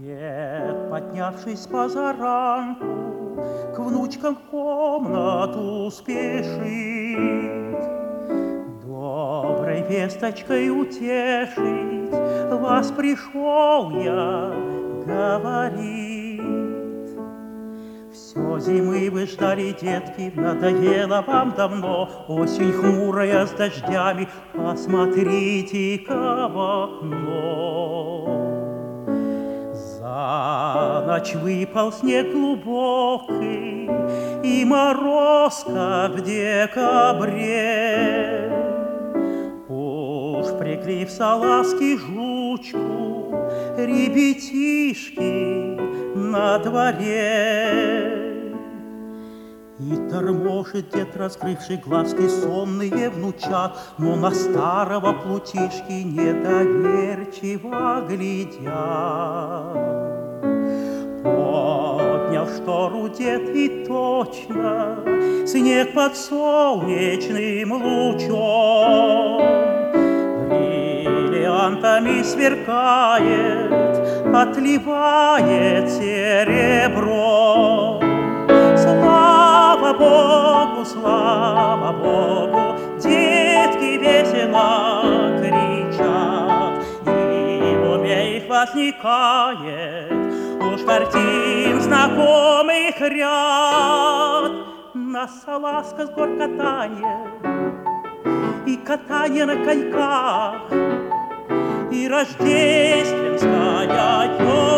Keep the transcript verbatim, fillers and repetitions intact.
Дед, поднявшись позаранку, к внучкам в комнату спешит, доброй весточкой утешить вас пришел я, говорит. Все зимы вы ждали, детки, надоело вам давно, осень хмурая с дождями, посмотрите-ка в окно. За ночь выпал снег глубокий, и мороз, как в декабре. Уж прикрив салазки жучку, ребятишки на дворе. И торможет дед, раскрывший глазки, сонные внучат, но на старого плутишки недоверчиво глядят. Поднял штору дед, и точно снег под солнечным лучом бриллиантами сверкает, отливает серебром. Слава Богу, слава Богу, детки весело кричат, и в уме их возникает уж картин знакомых ряд. На салазках с гор катанье, и катанье на коньках, и рождественская ель.